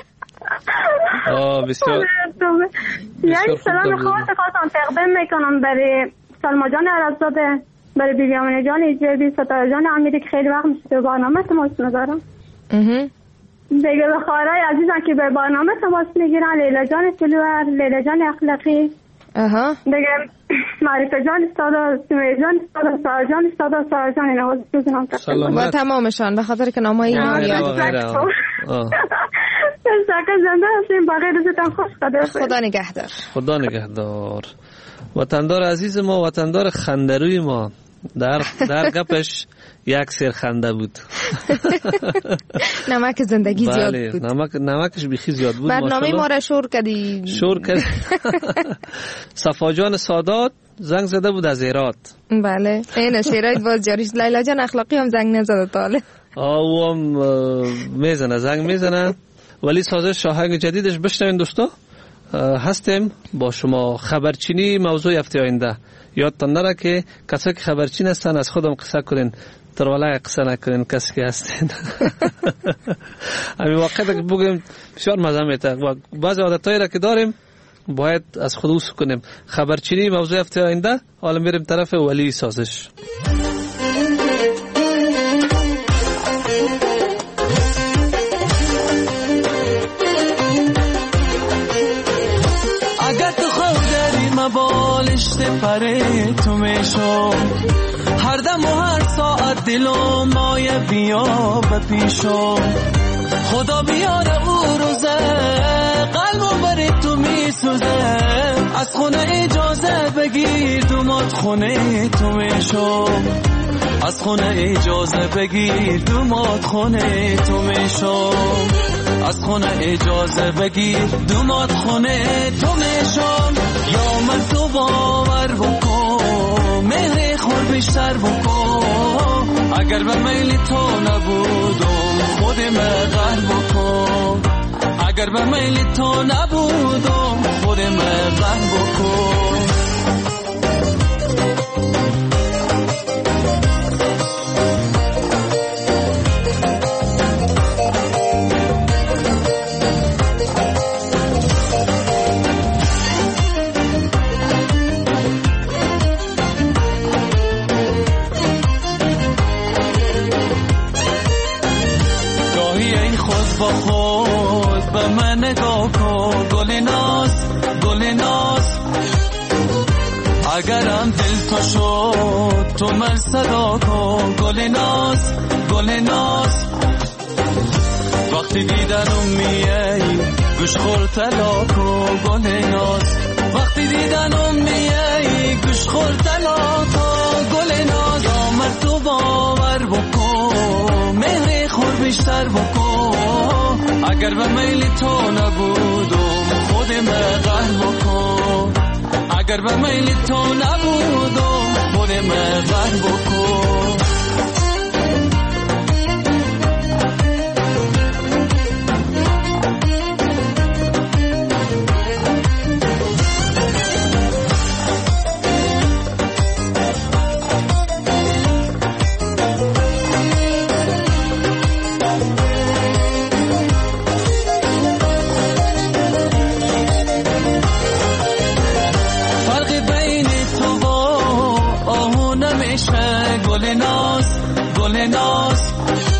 آه بسیار یک سلام خواهد خواستم تقدیم میکنم برای سلما جان عرضزاده برای بیبی امینه جان ایجابی ستاره جان امیری که خیلی وقت میشه به برنامه تماس ندارم دیگه به خواهرای عزیزم که به برنامه تماس میگیرن لیلا جان سلوار لیلا جان اخلاقی اها دیگه معرفه جان استاده سمیه جان استاده سار جان استاده سار جان اینا حضور سلامت با تمامشان به خاطر که نامایی یاد تشکر زنده هستیم باقی روزتان خوش خدا خدا نگهدار خدا نگهدار. وطندار عزیز ما وطندار خندروی ما در در گپش یک سر خنده بود. نمک زندگی زیاد بله، بود. نمک نمکش بیخی زیاد بود. برنامه ما را شور کردی. شور کردی. صفا جان سادات زنگ زده بود از هرات. بله این شیرایت باز جاریش. لیلا جان اخلاقی هم زنگ نزده تاله. آه او هم میزنه زنگ میزنه ولی سازش آهنگ جدیدش بشنوین دوستا. هستیم با شما خبرچینی موضوع هفته آینده. یادتان نره که کسایی که خبرچین هستن از خودم قصه کنین ترواله قصه نکنین کسی که هستین. همین واقعا که بگیم بسیار مزه میده و بعض عادتایی را که داریم باید از خود اوسو کنیم. خبرچینی موضوع هفته آینده. حالا میریم طرف ولی سازش. بالشت پره تو میشم هر دم و هر ساعت دلم مایه بیا بپیشم خدا بیاره او روزه قلبم بری تو میسوزه از خونه اجازه بگیر دومات خونه تو میشم از خونه اجازه بگیر دومات خونه تو میشم از خونه اجازه بگیر دومات خونه تو میشم یا من تو باور بکن مهر خور بیشتر بکن اگر به میل تو نبودم خودم غر بکن اگر به میل تو نبودم خودم غر بکن باز با خود به من نگاه کن گل ناز گل ناز اگرم دل تو شد تو من صدا کن گل ناز گل ناز وقتی دیدنم میای گوش خور طلا کن گل ناز وقتی دیدنم میای گوش خور طلا کن گل ناز آمد تو باور بکن مهر خور بیشتر بکن اگر به میل تو نبودم خودم قهر بکن اگر به میل تو نبودم خودم قهر بکن گل ناز گل ناز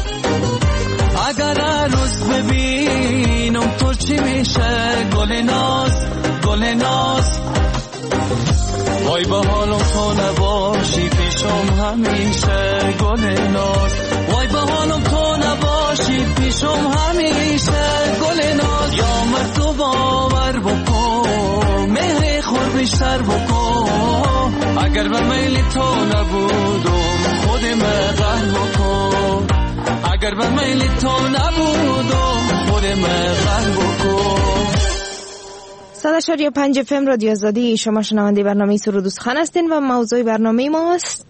اگر هر روز ببینم تو چی میشه گل ناز گل ناز وای به حالم تو نباشی پیشم همیشه گل ناز وای به حالم تو نباشی پیشم همیشه گل ناز یا مرد تو باور بکن مهر خور بیشتر بکن اگر به میل تو نبودم خودم قهر بکن اگر به میل تو نبودم خودم قهر بکن. صد و شش و پنج اف ام رادیو آزادی، شما شنونده برنامه سرود و سخن هستین و موضوع برنامه ماست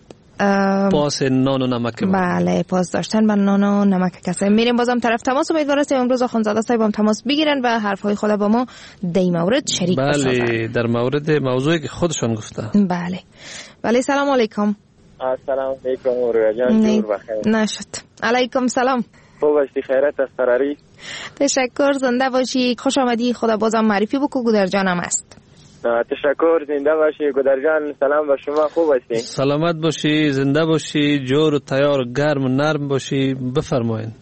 پاس نان و نمک. بله، پاس داشتن بر نان و نمک کسه. میریم بازم طرف تماس. امیدوار است امروز آخوندزاده صاحب هم تماس بگیرن و حرفهای خود با ما در مورد شریک بسازن. بله، در مورد موضوعی که خودشان گفته. بله بله. سلام علیکم. السلام علیکم رویا جان، جور بخیر. نشد. علیکم سلام. خوب هستی؟ خیرت است فراری؟ تشکر، زنده باشی. خوش آمدی. خدا بازم معرفی بکو. گودر جانم است. تشکر، زنده باشی گودر جان. سلام بر شما، خوب هستی؟ سلامت باشی، زنده باشی، جور و تیار، گرم و نرم باشی. بفرمایید.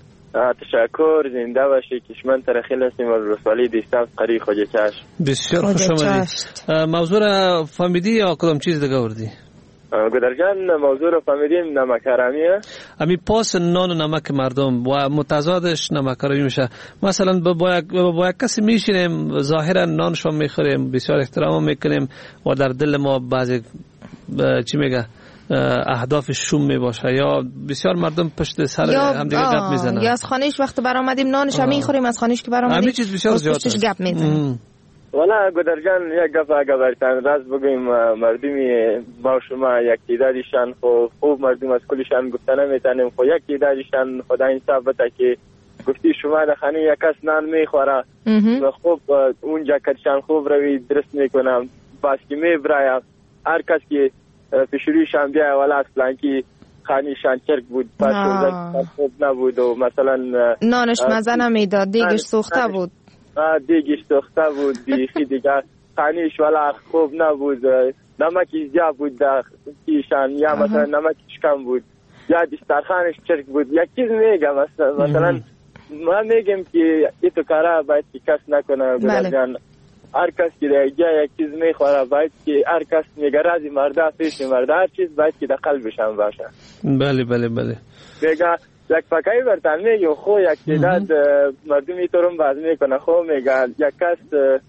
تشکر، زنده باشی. کشمن ترخیل هستیم از رسوالی دیستاف قری خوجه چشم. بسیار خوش آمدی. موضوع را فهمیدی یا کدام چیز دیگه وردی؟ گودر جان، موضوع رو فهمیدیم. نمک حرامیه. امی پاس نان و نمک مردم و متضادش نمک حرامی میشه. مثلا با با کسی میشینیم ظاهرا نانشو میخوریم، بسیار احترام میکنیم و در دل ما بعضی چی میگه اهداف شوم میباشه، یا بسیار مردم پشت سر هم دیگه گپ میزنن، یا از خانهش وقت برآمدیم نانش هم میخوریم، از خانهش که برآمدیم همین چیز بسیار زیاد پشتش گپ میزنیم. والا گودر جان، یک گپ اگه برتن راست بگویم، مردمی ما شما یک تعدادشان خب خوب مردم از کلشان گفته نمیتونیم، خب یک تعدادشان خدا انصاف بده که گفتی شما در خانه یک کس نان میخوره و خوب اونجا کدشان خوب روی درست میکنم، بس که میبرایم هر کس که پیشرویشان بیای والا اصلا که خانهشان چرک بود، پس خوب نبود و مثلا نانش مزه نمیداد، دیگش سوخته بود، دیگش سوخته بود، بیخی دیگه خانهش والا خوب نبود، نمکی زیاد بود در کیشان، یا مثلا نمکش کم بود، یا دسترخوانش چرک بود. یک چیز میگم، مثلا مثلا ما میگم که این تو کارا باید که کس نکنه گودر جان. هر کس که در اینجا یک چیز میخوره باید که هر کس میگه رازی مرده پیش مرده، هر چیز باید که در قلبشان باشه. بله بله بله. میگه یک فکایی برتن میگه خو یک تعداد مردمی تو رو باز میکنه، خو میگه یک کس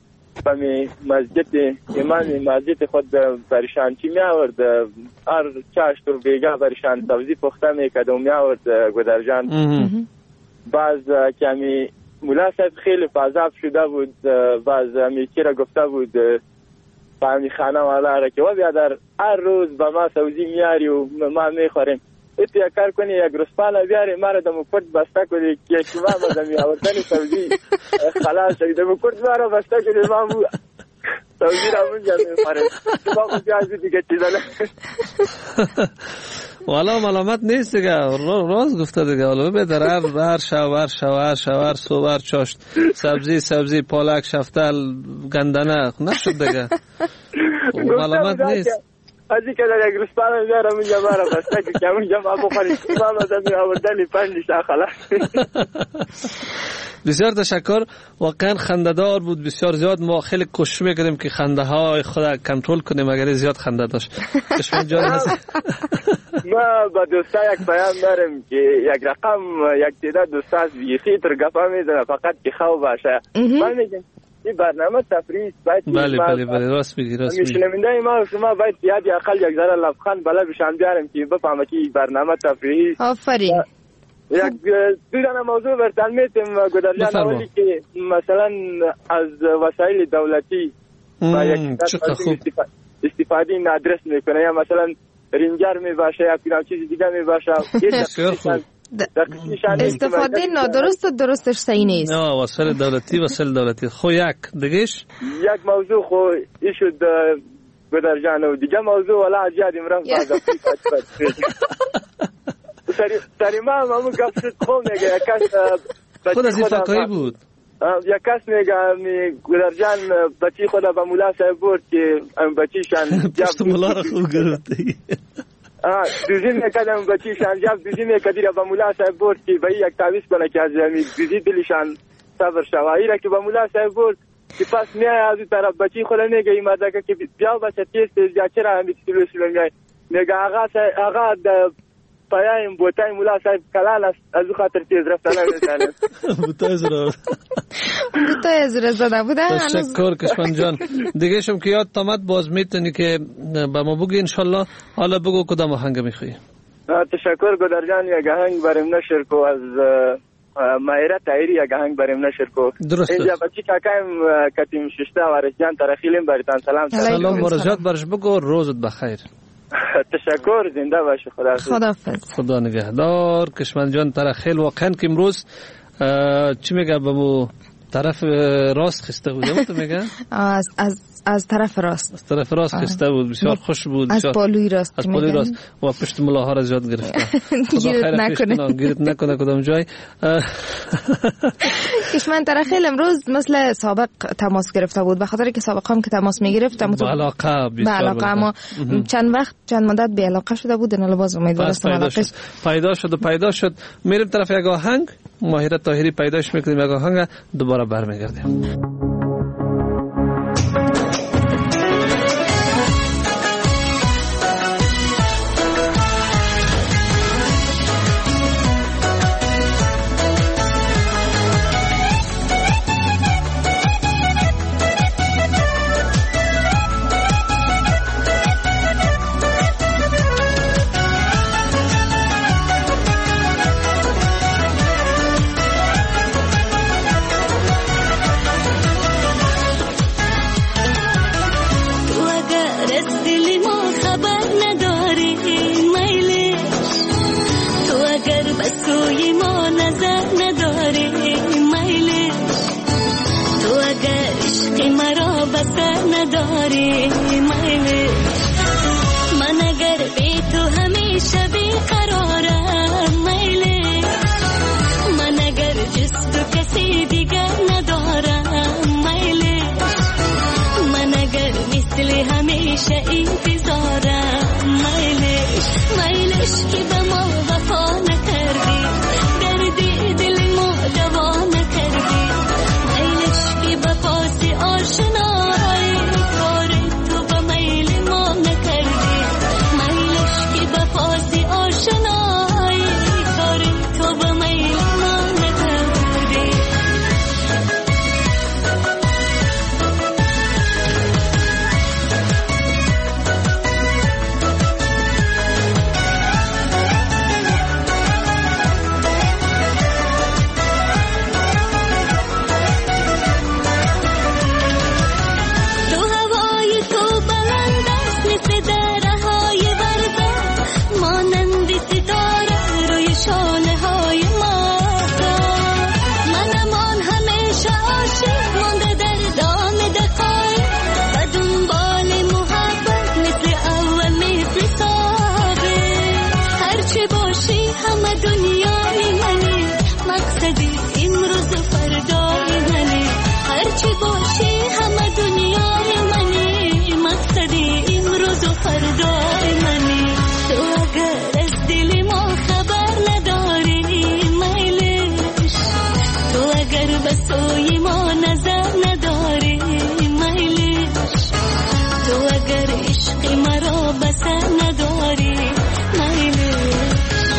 بمی مسجد امام مسجد خود برشان چی می آورد، هر چاشت رو بیگه برشان سبزی پخته میکرد و می آورد گودر جان. باز کمی مولا صاحب خیلی فضاب شده بود، باز میکی را گفته بود فهمی خانه والا را که و بیادر هر روز با ما سبزی میاری و ما میخوریم، ایتو یک کار کنی یک رسپالا بیاری مرا دمو کرد بسته کنی که شما بازم می آوردنی سبزی خلاص شدی، دمو کرد مرا بسته کنی ما مو سبزی را منجا میخوریم، شما خود بیازی دیگه چیزا نه. والا ملامت نیست دیگه، راز گفته دیگه. والا ببین هر هر شاور شاور شاور صبح چاشت سبزی سبزی پالک شفتل گندنه نشد دیگه. ملامت نیست. ازی که در یک رسپانه بیارم اونجا مرا بسته که اونجا ما بخوریم، ما بازم می آوردنی پنج شا خلاص. بسیار تشکر. واقعا خنده‌دار بود، بسیار زیاد. ما خیلی کوشش می‌کردیم که خنده های خود کنترل کنیم اگر زیاد خنده داشت. کشمن جان ما با دوستا یک پیام دارم که یک رقم یک تعداد دوستا از بیخی تر گپا میزنه فقط که خواب باشه. من میگم این برنامه تفریح باید بله بله بله راست میگی راست میگی. میشنونده ما شما باید یاد اقل یک ذره لبخند بالا بشم بیارم که بفهمه که برنامه تفریحی. آفرین. یک دو دانه موضوع برتن میتیم گدرجان اولی که مثلا از وسایل دولتی با یک استفاده نادرست میکنه یا مثلا رینجر می باشه یا پیرام چیزی دیگه می باشه. استفاده نادرست و درستش صحیح نیست. نه وسایل دولتی وسایل دولتی. خو یک دیگهش یک موضوع خو این شد گدرجان و دیگه موضوع ولا عجیب امرام بعد سری ما همون گفت شد خوب میگه یک کس خود از این فکایی بود. یک کس میگه می گدرجان بچی خدا به مولا صاحب برد که بچیشان پشت مولا را خوب گرفتی. دوزی میکردم بچیشان جب دوزی میکردی را به مولا صاحب برد که به یک تعویز کنه که از می دوزی دلشان صبر شوایی را که به مولا صاحب برد که پس میای از اون طرف بچی خدا میگه این مردکه که بیا بچه تیز تیز یا چرا همی سلو سلو میای میگه آقا آقا پایایم بوتای مولا صاحب کلال است از او خاطر تیز رفتن نمیتونه. بوتای زره بوتای زره زده بوده. تشکر کشمن جان. دیگه شم که یاد تامد باز میتونی که با ما بگی انشالله. حالا بگو کدام آهنگ میخوایی. تشکر گدرجان یک آهنگ بریم نشر کو از مایره تایری یک آهنگ بریم نشر کو. درسته. اینجا بچی کاکایم کتیم ششته وارش جان ترخیلیم برتان سلام. سلام مرجات برش بگو روزت بخیر. تشکر زنده باشه. خدا خداحافظ. خدا نگهدار. کشمن جان ترخیل واقعا که امروز چی میگه به مو طرف راست خسته بود تو میگه از از از طرف راست از طرف راست خسته بود. بسیار خوش بود. از بالوی راست از بالوی راست و پشت ملاها را زیاد گرفته. گیرت نکنه گیرت نکنه کدام جای. کشمن ترخیل امروز مثل سابق تماس گرفته بود به خاطر که سابقا هم که تماس میگرفت با علاقه به علاقه اما چند وقت چند مدت بی علاقه شده بود. نه باز امیدوارم علاقهش پیدا شد و پیدا شد. میریم طرف یک آهنگ. ماهره طاهری پیداش میکنیم یک آهنگ دوباره برمیگردیم. آشنایی کار تو با میل ما نکردی. میلش که بپاسی به سوی ما نظر نداری میلش، تو اگر عشق مرا بسر نداری میلش.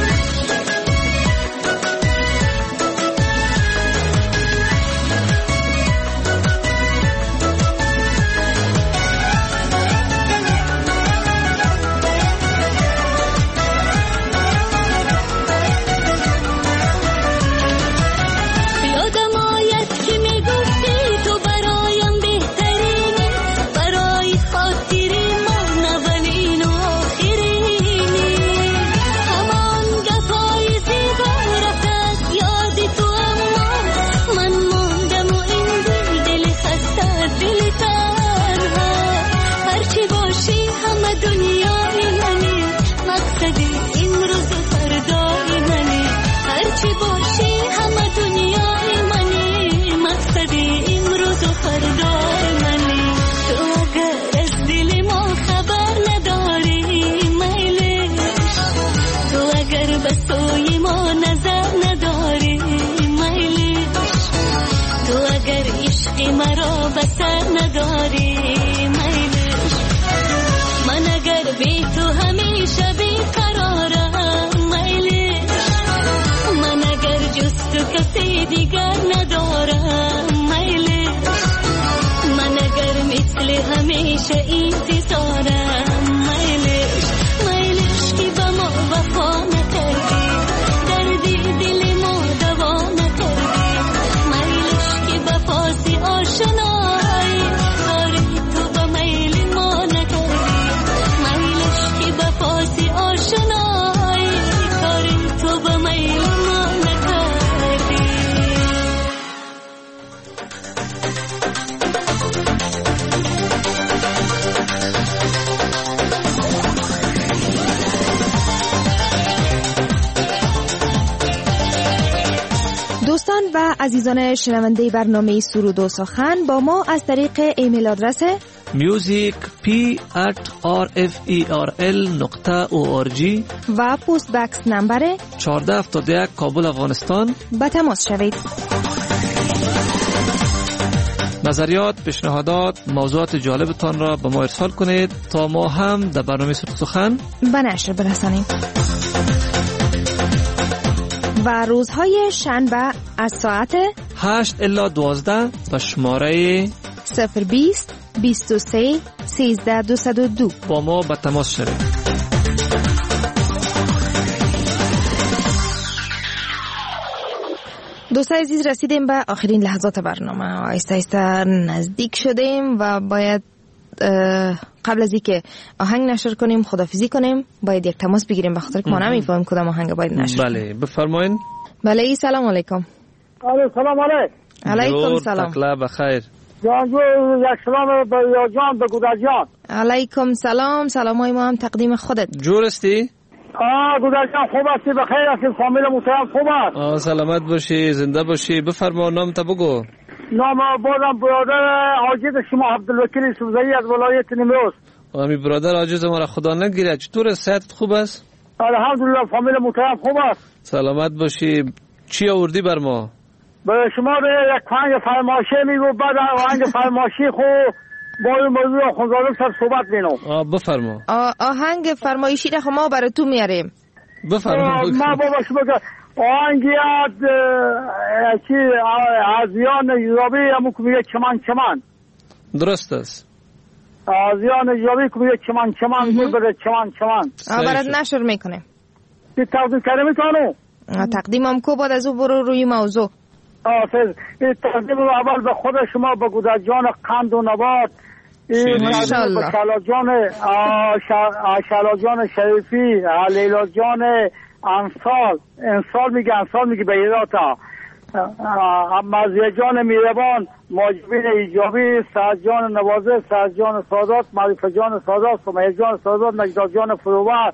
مرا بسر نداری میلش، من اگر بی تو همیشه بی قرارم میلش، من اگر جز تو کسی دیگر ندارم میلش، من اگر مثل همیشه انتظارم میلش. میلش که به ما وفا نکردی، دردی دل ما دوا نکردی، میلش که به پاسی آشنایی کاری تو به میل ما نکردی، میلش که به پاسی آشنایی کاری تو به میل ما نکردی. دوستان و عزیزان شنونده برنامه سرود و سخن، با ما از طریق ایمیل آدرس music p at r f e r l نقطه او آر جی و پست بکس نمبر چهارده هفتاد و یک کابل افغانستان به تماس شوید. نظریات، پیشنهادات، موضوعات جالبتان را به ما ارسال کنید تا ما هم در برنامه سرود و سخن به نشر برسانیم. و روزهای شنبه از ساعت هشت الی دوازده به شماره صفر بیست بیست و سه سیزده دویست و دو با ما به تماس شوید. دوستان عزیز، رسیدیم به آخرین لحظات برنامه. آهسته آهسته نزدیک شدیم و باید قبل از اینکه آهنگ نشر کنیم خدافیزی کنیم باید یک تماس بگیریم، بخاطر که ما نمیفهمیم کدام آهنگ باید نشر. بله بفرمایید. بله سلام علیکم. سلام علیکم. علیکم سلام. تکلا بخیر. جانجو یک سلام به یاجان به گودرجان. علیکم سلام. سلامای ما هم تقدیم خودت. جور استی؟ آه گودرجان خوب هستی؟ بخیر هستی؟ فامیل محترم خوب است؟ آه سلامت باشی، زنده باشی. بفرما نام تا بگو. نام بازم برادر عاجز شما عبدالوکیل سوزایی از ولایت نیمروز. آمی برادر عاجز ما را خدا نگیره. چطور صحت خوب است؟ الحمدلله فامیل محترم خوب است. سلامت باشی. چی آوردی بر ما؟ به شما یک آهنگ فرمایشی میگو، بعد آهنگ فرمایشی خو با این موضوع خونزاده سر صحبت بینم. آه بفرما. آهنگ فرمایشی را خو ما برای تو میاریم. بفرما. ما بابا شما که آهنگی از چی آزیان یابی همون که میگه چمان چمان. درست است. آزیان یابی که میگه چمان چمان گل بده چمان چمان. آه برات نشر میکنیم. چی تقدیم کرده میکنو؟ تقدیم هم کو بعد از او برو روی موضوع. آه فیض این تقدیم رو اول به خود شما به گودرجان قند و نبات، این ماشاءالله به شلاجان شلاجان شریفی، لیلا جان انصال انصال میگه انصال میگه به ایراتا، مزیه جان میربان، ماجبین ایجابی، سعد جان نوازه، سعد جان سادات، معرفه جان سادات، سمیه جان سادات، مجداد جان فروبر،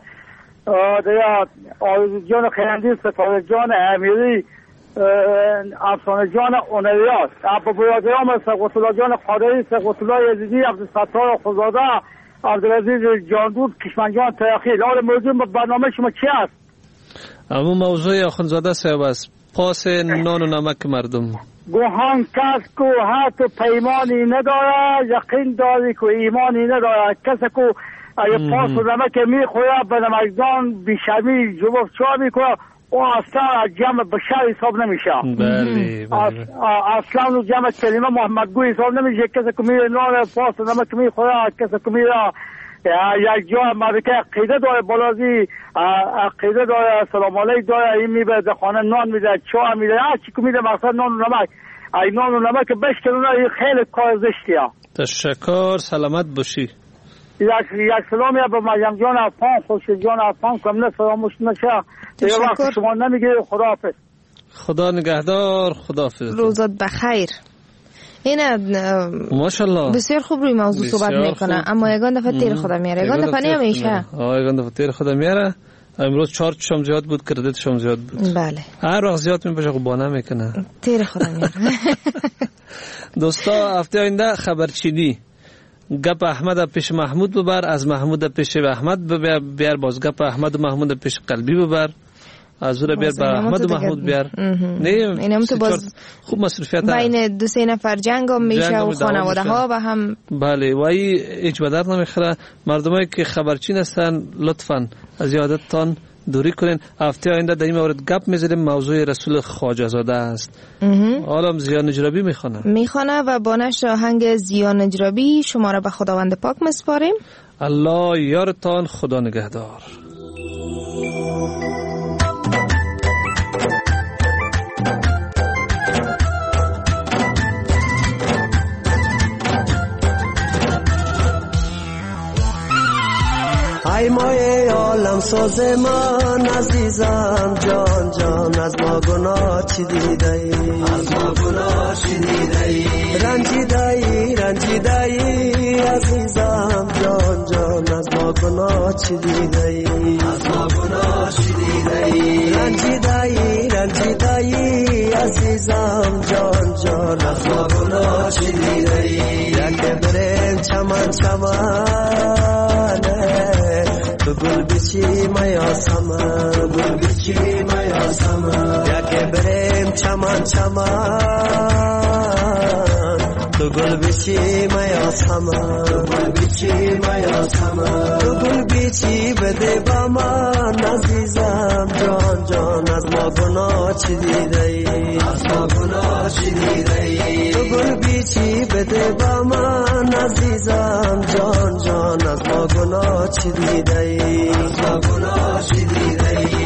آرزو جان خیندی، ستاره جان امیری، افسانه جان اونریاس، ابو برادرام سقوط الله جان قادری، سقوط الله یزیدی، عبدالستار خزاده، عبدالعزیز جاندود، کشمن جان تیاخیل. آره موضوع برنامه شما چی است؟ اما موضوع آخوندزاده صاحب است، پاس نان و نمک مردم. گوهان کس کو حتی پیمانی نداره یقین داری که ایمانی نداره. کسی که اگه پاس و نمک میخوره به نمکدان بیشمی جواب چا میکنه او اصلا جمع بشر حساب نمیشه. بله بله. اصلا جمع کلمه محمدگوی حساب نمیشه. کسی که میره نان پاس و نمک میخوره، کسی که میره یک جا مدرکه عقیده داره بالازی عقیده داره سلام علیک داره این میبره در خانه نان میده چا میده هر چی که میده مقصد نان و نمک ای نان و نمک بشکنونه خیلی کار زشتیه. تشکر سلامت باشی. یک یک سلامی به مریم جان افغان خوشی جان افغان کم نه فراموش نشه. یه وقت شما نمیگیره. خداحافظ. خدا نگهدار. خداحافظ. روزت بخیر. این ماشاءالله بسیار خوب روی موضوع صحبت میکنه اما یگان دفعه تیر خدا میاره. یگان دفعه نمیشه. آه یگان دفعه تیر خدا میاره. امروز چهار چشم زیاد بود کردیتشم زیاد بود. بله. هر وقت زیاد میباشه خب بانه میکنه. تیر خدا میاره. دوستا هفته آینده خبرچینی گپ احمد پیش محمود ببر، از محمود پیش احمد ببر، بیار باز گپ احمد و محمود پیش قلبی ببر، از اون بیار بر احمد و محمود بیار. نه اینم تو باز خوب مصرفیت بین دو سه نفر جنگ هم میشه و خانواده ها و هم. بله و ای هیچ بدر نمیخوره. مردمایی که خبرچین هستن لطفاً از یادتان دوری کنین. هفته آینده در این مورد گپ میزنیم. موضوع رسول خواجه زاده است. حالا زیا نجرابی میخونه میخونه و با نشر آهنگ زیا نجرابی شما را به خداوند پاک میسپاریم. الله یارتان. خدا نگهدار. ای مایه عالم ساز من عزیزم جان جان از ما گناه چی دیده ای؟ از ما گناه چی دیده ای؟ رنجیده ای رنجیده ای عزیزم جان جان از ما گناه چی دیده ای؟ از ما گناه چی دیده ای؟ رنجیده ای رنجیده ای عزیزم جان جان از ما گناه چی دیده ای؟ یک بریم چمن چمنه تو گل بیچی میا سما گل بیچی میا سما یکی بریم چمن چمن تو گل بیچی میا سما گل بیچی میا سما تو گل بیچی بده با من عزیزم جان جان از ما گناه چی دیده ای؟ از ما گناه چی دیده ای؟ تو گل بیچی بده با من عزیزم جان جان از ما گناه چی دیده ای؟ از ما گناه چی دیده ای؟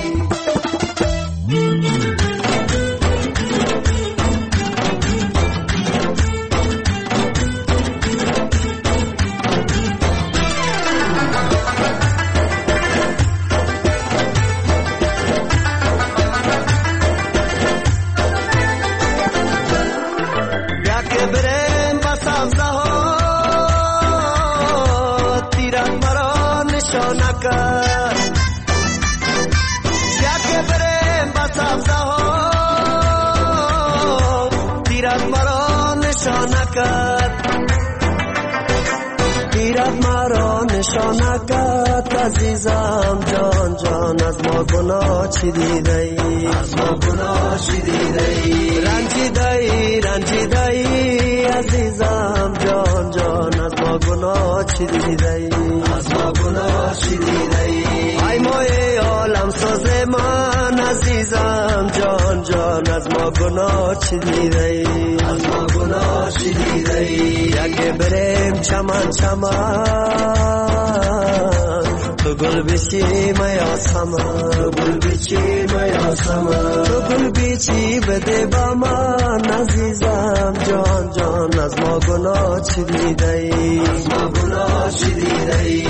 نشانکت عزیزم جان جان از ما گناه چی دیده ای؟ از ما گناه چی دیده ای؟ رنجیده ای رنجیده ای عزیزم جان جان از ما گناه چی دیده ای؟ از ما گناه چی دیده ای؟ ای مایه عالم ساز من عزیزم جان جان از ما گناه چی دیده ای؟ از ما گناه چی دیده ای؟ یکی بریم چمن چمن تو گل بیچی میا سما گل بیچی میا سما تو گل بیچی بده با من عزیزم جان جان از ما گناه چی دیده ای؟ از ما گناه چی دیده ای؟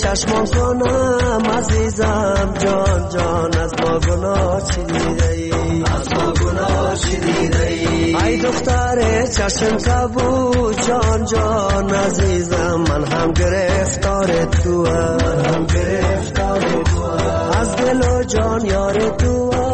چشمان کنم عزیزم جان جان از ما گناه چی دیده ای از ما گناه چی دیده ای ای دختر چشم کبو جان جان عزیزم من هم گرفتار تو من هم گرفتار تو از دل و جان یار تو